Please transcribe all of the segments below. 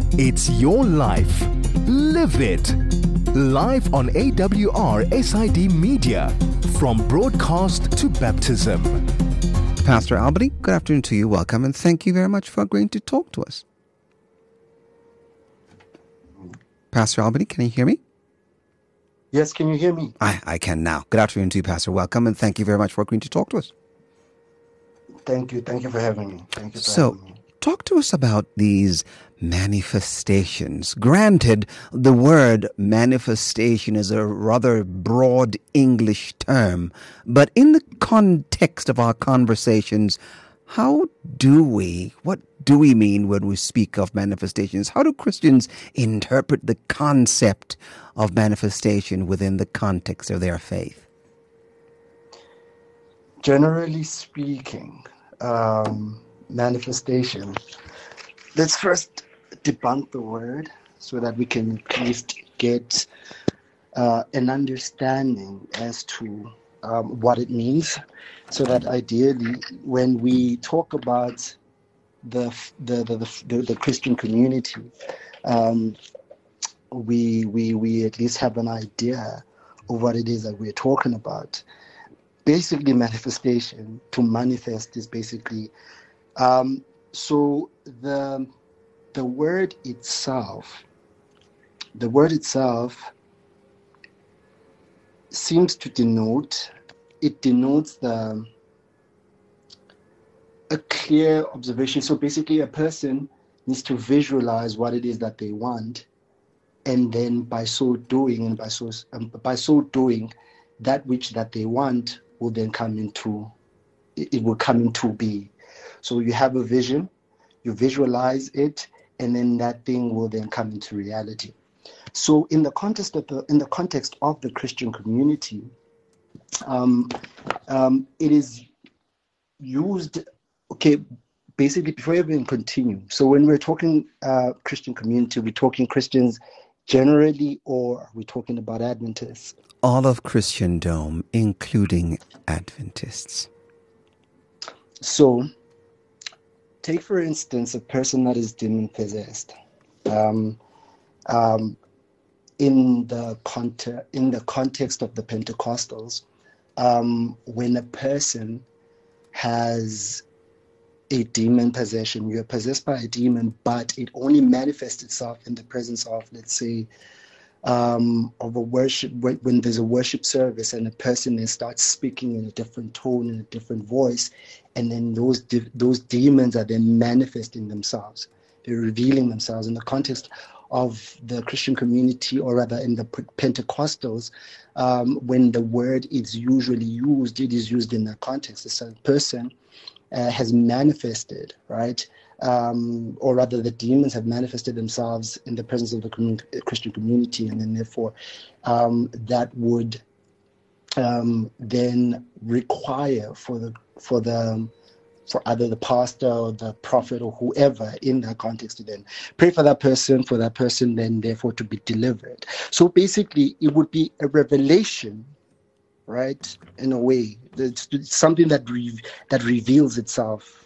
It's your life. Live it. Live on AWR SID Media. From broadcast to baptism. Pastor Albany, good afternoon to you. Welcome, and thank you very much for agreeing to talk to us. Pastor Albany, can you hear me? Yes, can you hear me? I can now. Good afternoon to you, Pastor. Welcome, and thank you very much for agreeing to talk to us. Thank you. Thank you for having me. Having me. Talk to us about these manifestations. Granted, the word manifestation is a rather broad English term, but in the context of our conversations, what do we mean when we speak of manifestations? How do Christians interpret the concept of manifestation within the context of their faith? Generally speaking, manifestation. Let's first debunk the word so that we can at least get an understanding as to what it means, so that ideally when we talk about the Christian community, we at least have an idea of what it is that we're talking about. Basically, manifestation, to manifest, is basically so the word itself seems to denotes a clear observation. So basically, a person needs to visualize what it is that they want, and then by so doing, that which that they want will then come into be. So you have a vision, you visualize it, and then that thing will then come into reality. So in the context of the Christian community, it is used. Okay, basically, before you even continue, so when we're talking Christian community, we're talking Christians generally, or are we talking about Adventists? All of Christendom, including Adventists. So, take for instance a person that is demon possessed. In the context of the Pentecostals, when a person has a demon possession, you're possessed by a demon, but it only manifests itself in the presence of, let's say, of a worship, when there's a worship service and a person then starts speaking in a different tone, in a different voice, and then those demons are then manifesting themselves. They're revealing themselves in the context of the Christian community, or rather in the Pentecostals. When the word is usually used, it is used in that context. It's a person has manifested, right? Or rather, the demons have manifested themselves in the presence of the Christian community, and then therefore that would then require for either the pastor or the prophet or whoever in that context to then pray for that person then therefore to be delivered. So basically, it would be a revelation, right? In a way, it's something that reveals itself.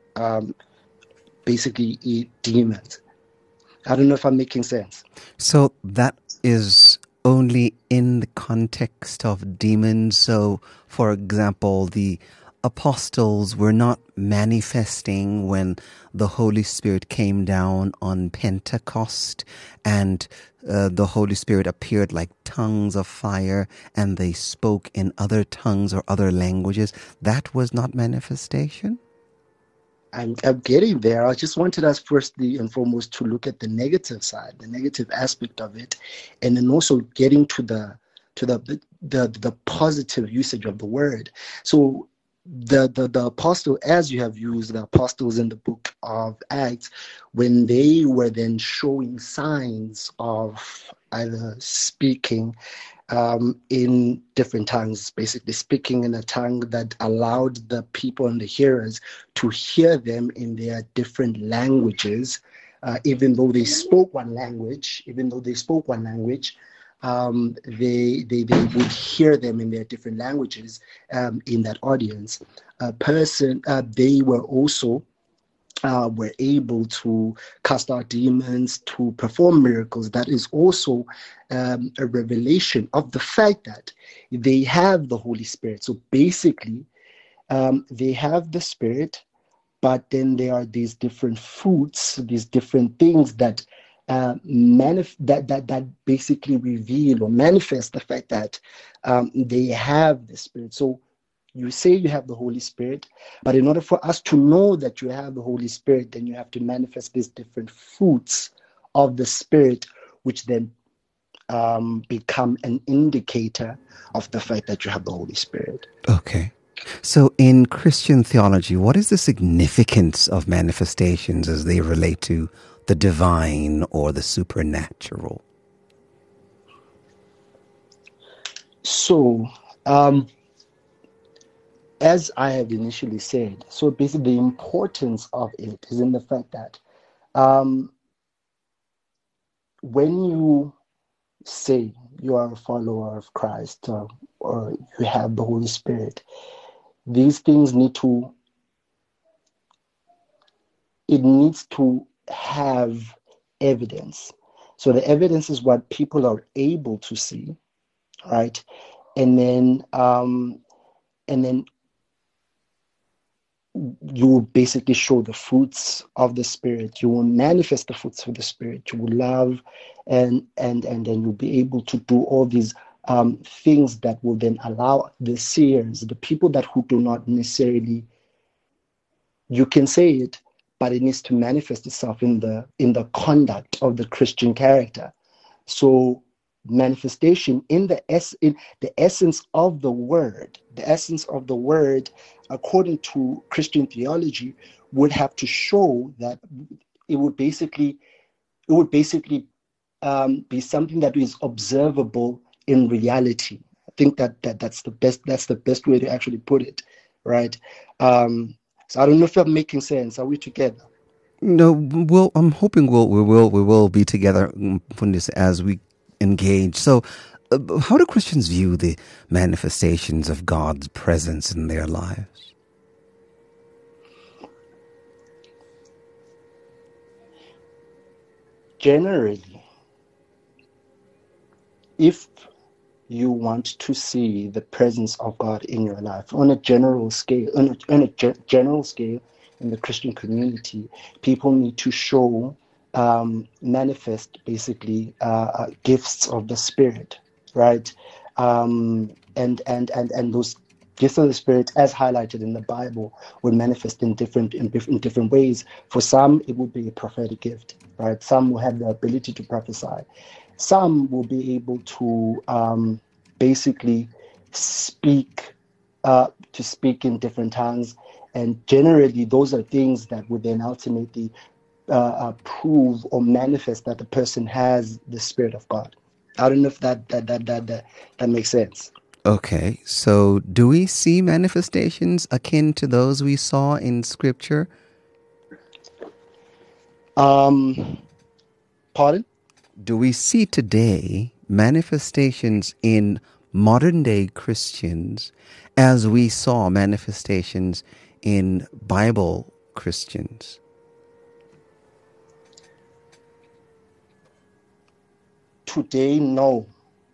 Basically, demons. I don't know if I'm making sense. So that is only in the context of demons. So, for example, the apostles were not manifesting when the Holy Spirit came down on Pentecost, and the Holy Spirit appeared like tongues of fire, and they spoke in other tongues or other languages. That was not manifestation? I'm getting there. I just wanted us firstly and foremost to look at the negative side, the negative aspect of it, and then also getting to the positive usage of the word. So the apostle, as you have used the apostles in the book of Acts, when they were then showing signs of either speaking in different tongues, basically speaking in a tongue that allowed the people and the hearers to hear them in their different languages, even though they spoke one language, they would hear them in their different languages in that audience. They were also were able to cast out demons, to perform miracles, that is also a revelation of the fact that they have the Holy Spirit. So basically, they have the Spirit, but then there are these different fruits, these different things that that basically reveal or manifest the fact that they have the Spirit. So you say you have the Holy Spirit, but in order for us to know that you have the Holy Spirit, then you have to manifest these different fruits of the Spirit, which then become an indicator of the fact that you have the Holy Spirit. Okay. So in Christian theology, what is the significance of manifestations as they relate to the divine or the supernatural? So, as I had initially said, so basically the importance of it is in the fact that when you say you are a follower of Christ or you have the Holy Spirit, these things needs to have evidence. So the evidence is what people are able to see, right? And then you will basically show the fruits of the Spirit. You will manifest the fruits of the Spirit. You will love, and then you'll be able to do all these things that will then allow the seers, the people that who do not necessarily, you can say it, but it needs to manifest itself in the conduct of the Christian character. So manifestation in the essence of the word, according to Christian theology, would have to show that it would basically be something that is observable in reality. I think that's the best way to actually put it, right? So I don't know if I'm making sense. Are we together? No, well, I'm hoping we will be together on this as we engage. So, how do Christians view the manifestations of God's presence in their lives? Generally, if you want to see the presence of God in your life on a general scale, general scale in the Christian community, people need to show, manifest basically gifts of the Spirit, right? And those gifts of the Spirit, as highlighted in the Bible, will manifest in different ways. For some, it will be a prophetic gift, right? Some will have the ability to prophesy. Some will be able to basically speak in different tongues, and generally those are things that would then ultimately prove or manifest that the person has the Spirit of God. I don't know if that makes sense. Okay, so do we see manifestations akin to those we saw in Scripture? Pardon? Do we see today manifestations in modern-day Christians as we saw manifestations in Bible Christians? Today, no.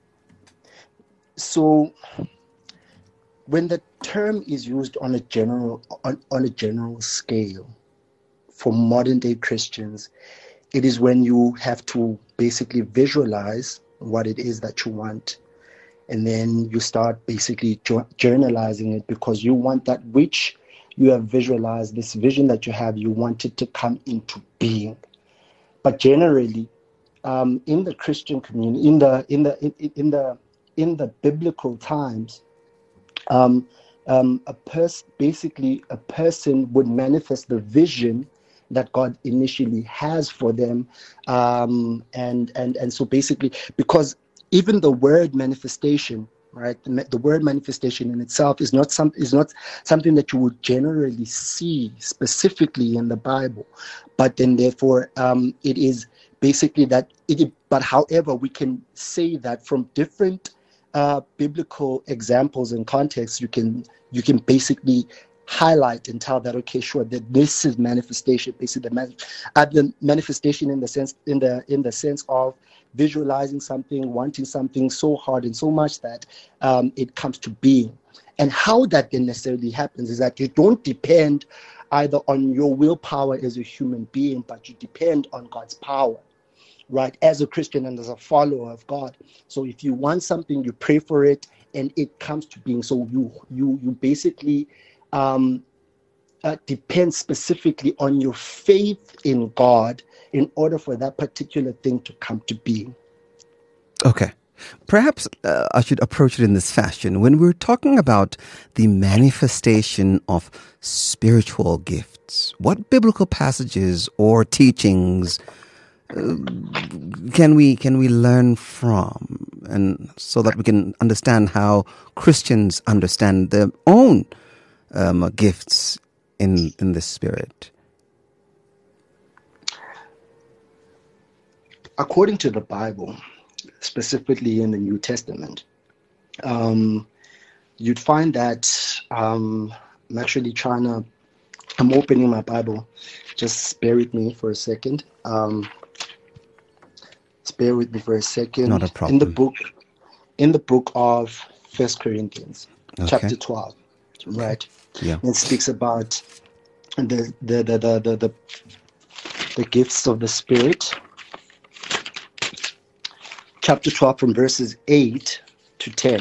So when the term is used on a general scale for modern day Christians, it is when you have to basically visualize what it is that you want, and then you start basically journalizing it, because you want that which you have visualized, this vision that you have, you want it to come into being. But generally, in the Christian community, in the biblical times, a person would manifest the vision that God initially has for them, and so basically, because even the word manifestation, right? The word manifestation in itself is not something that you would generally see specifically in the Bible, but then therefore it is basically that it. But however, we can say that from different biblical examples and contexts, you can basically highlight and tell that, okay, sure, that this is manifestation, basically the manifestation in the sense of visualizing something, wanting something so hard and so much that it comes to being. And how that then necessarily happens is that you don't depend either on your willpower as a human being, but you depend on God's power, right? As a Christian and as a follower of God. So if you want something, you pray for it, and it comes to being. So you basically depend specifically on your faith in God in order for that particular thing to come to being. Okay. Perhaps I should approach it in this fashion. When we're talking about the manifestation of spiritual gifts, what biblical passages or teachings can we learn from, and so that we can understand how Christians understand their own gifts in the Spirit? According to the Bible, specifically in the New Testament, you'd find that I'm opening my Bible. Just bear with me for a second. Bear with me for a second. Not a problem. In the book of 1 Corinthians, okay. chapter 12, right? Yeah. It speaks about the gifts of the Spirit. Chapter 12 from verses 8 to 10.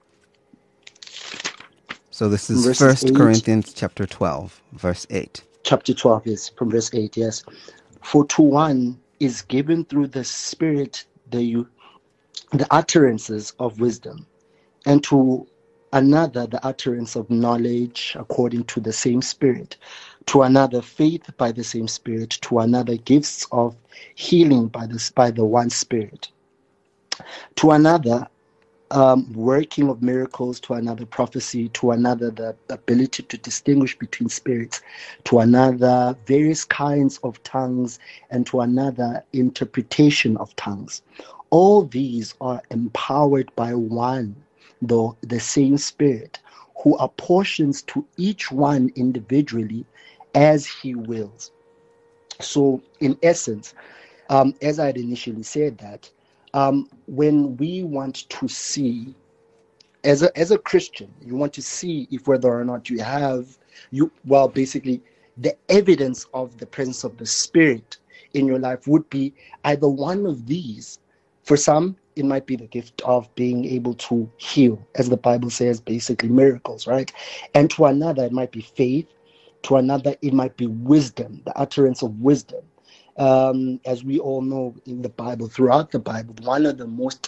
So this is 1 Corinthians chapter 12, verse 8. Chapter 12 is from verse 8, yes. For to one is given through the Spirit the utterances of wisdom, and to another the utterance of knowledge according to the same Spirit, to another faith by the same Spirit, to another gifts of healing by the one Spirit, to another working of miracles, to another prophecy, to another the ability to distinguish between spirits, to another various kinds of tongues, and to another interpretation of tongues. All these are empowered by one, though the same Spirit, who apportions to each one individually as he wills. So in essence, as I had initially said, that when we want to see, as a Christian, you want to see if whether or not basically the evidence of the presence of the Spirit in your life would be either one of these. For some, it might be the gift of being able to heal, as the Bible says, basically miracles, right? And to another, it might be faith. To another, it might be wisdom, the utterance of wisdom. As we all know in the Bible, throughout the Bible, one of the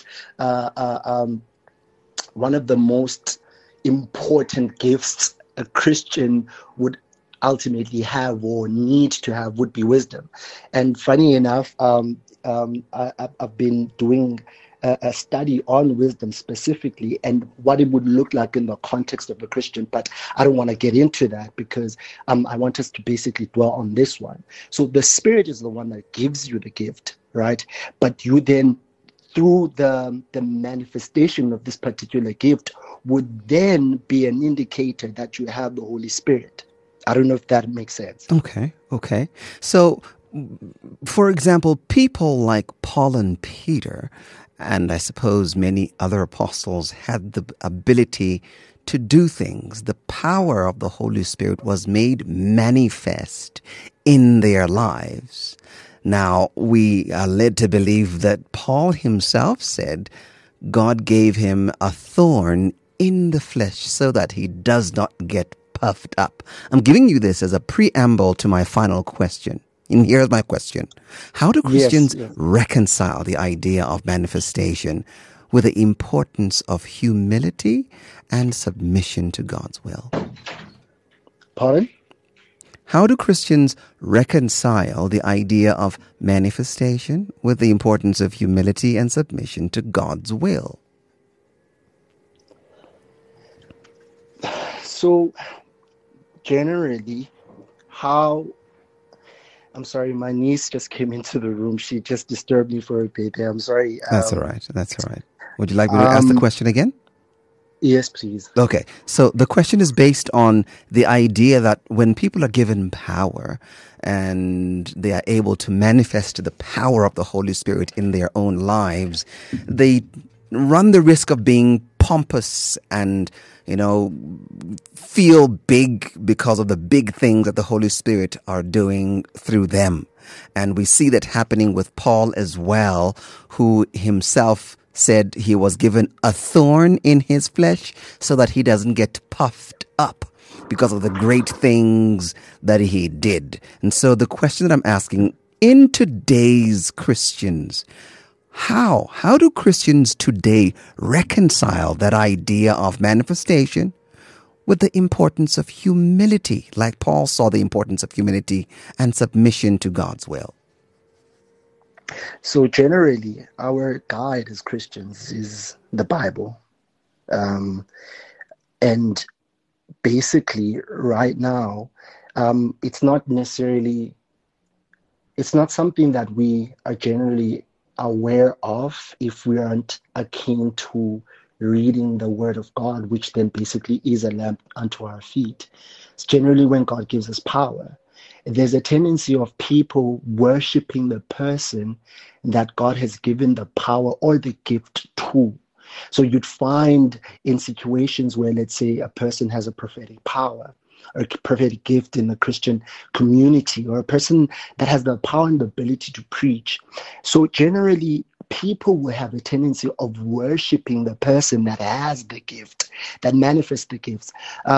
most important gifts a Christian would ultimately have or need to have would be wisdom. And funny enough, I've been doing a study on wisdom specifically and what it would look like in the context of a Christian, but I don't want to get into that because I want us to basically dwell on this one. So the Spirit is the one that gives you the gift, right? But you then, through the manifestation of this particular gift, would then be an indicator that you have the Holy Spirit. I don't know if that makes sense. Okay. So, for example, people like Paul and Peter, and I suppose many other apostles, had the ability to do things. The power of the Holy Spirit was made manifest in their lives. Now, we are led to believe that Paul himself said God gave him a thorn in the flesh so that he does not get puffed up. I'm giving you this as a preamble to my final question. And here's my question. How do Christians reconcile the idea of manifestation with the importance of humility and submission to God's will? Pardon? How do Christians reconcile the idea of manifestation with the importance of humility and submission to God's will? So, generally, I'm sorry, my niece just came into the room. She just disturbed me for a bit. I'm sorry. That's all right. Would you like me to ask the question again? Yes, please. Okay, so the question is based on the idea that when people are given power and they are able to manifest the power of the Holy Spirit in their own lives, they run the risk of being pompous and, feel big because of the big things that the Holy Spirit are doing through them. And we see that happening with Paul as well, who himself said he was given a thorn in his flesh so that he doesn't get puffed up because of the great things that he did. And so the question that I'm asking, in today's Christians, how do Christians today reconcile that idea of manifestation with the importance of humility, like Paul saw the importance of humility and submission to God's will? So generally, our guide as Christians is the Bible. And basically, right now, it's not something that we are generally aware of if we aren't akin to reading the Word of God, which then basically is a lamp unto our feet. It's generally when God gives us power. There's a tendency of people worshiping the person that God has given the power or the gift to. So you'd find in situations where, let's say, a person has a prophetic power or a prophetic gift in the Christian community, or a person that has the power and the ability to preach. So generally, people will have a tendency of worshiping the person that has the gift, that manifests the gifts.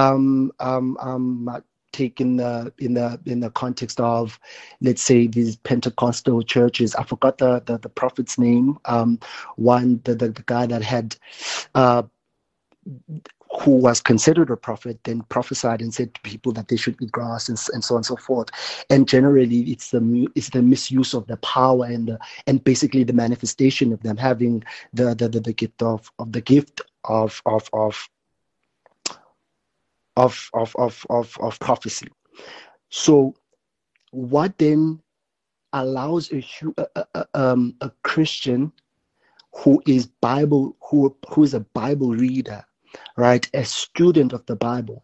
Take in the context of, let's say, these Pentecostal churches. I forgot the prophet's name. The guy that had who was considered a prophet, then prophesied and said to people that they should eat grass and so on and so forth. And generally, it's the misuse of the power and basically the manifestation of them having the gift of prophecy. So what then allows a Christian who is a Bible reader, right, a student of the Bible,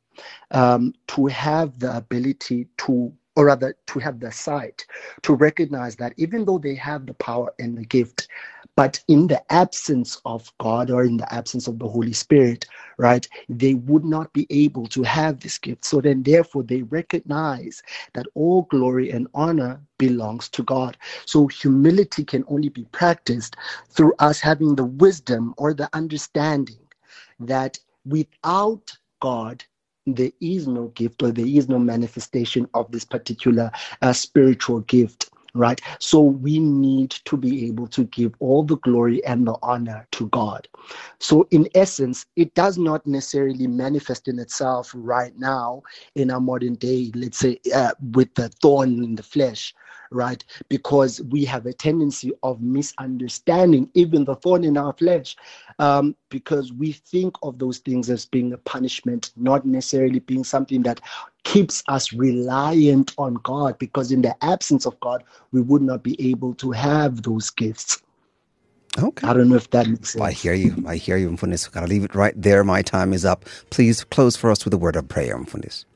to have the ability to have the sight to recognize that even though they have the power and the gift, but in the absence of God or in the absence of the Holy Spirit, right, they would not be able to have this gift. So then therefore they recognize that all glory and honor belongs to God. So humility can only be practiced through us having the wisdom or the understanding that without God, there is no gift or there is no manifestation of this particular spiritual gift, right? So we need to be able to give all the glory and the honor to God. So in essence, it does not necessarily manifest in itself right now in our modern day, let's say, with the thorn in the flesh, right? Because we have a tendency of misunderstanding even the thorn in our flesh, because we think of those things as being a punishment, not necessarily being something that keeps us reliant on God, because in the absence of God, we would not be able to have those gifts. Okay. I don't know if that makes sense. I hear you, Mfundisi. Gotta leave it right there. My time is up. Please close for us with a word of prayer, Mfundisi.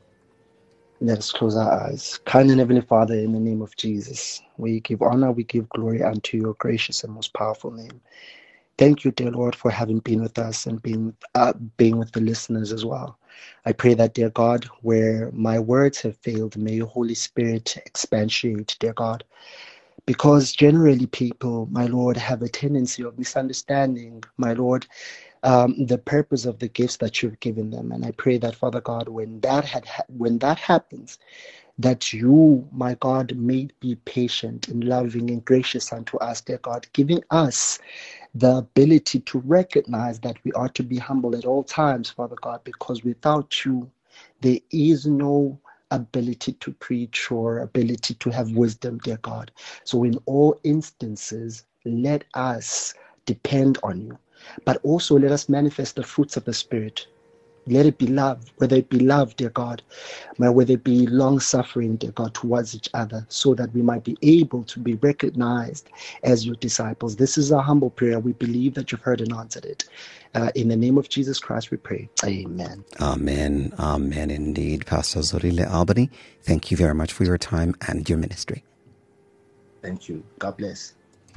Let us close our eyes. Kind and Heavenly Father, in the name of Jesus, we give honor, we give glory unto your gracious and most powerful name. Thank you, dear Lord, for having been with us and being with the listeners as well. I pray that, dear God, where my words have failed, may your Holy Spirit expatiate, dear God, because generally people, my Lord, have a tendency of misunderstanding, my Lord, the purpose of the gifts that you've given them. And I pray that, Father God, when that happens, that you, my God, may be patient and loving and gracious unto us, dear God, giving us the ability to recognize that we are to be humble at all times, Father God, because without you, there is no ability to preach or ability to have wisdom, dear God. So in all instances, let us depend on you, but also let us manifest the fruits of the Spirit. Let it be love, whether it be love, dear God, whether it be long-suffering, dear God, towards each other, so that we might be able to be recognized as your disciples. This is our humble prayer. We believe that you've heard and answered it. In the name of Jesus Christ we pray. Amen. Amen. Amen indeed. Pastor Zorile Albany, thank you very much for your time and your ministry. Thank you. God bless.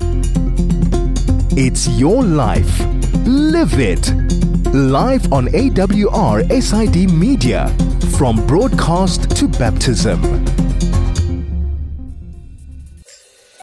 It's your life. Live it. Live on AWR SID Media. From broadcast to baptism.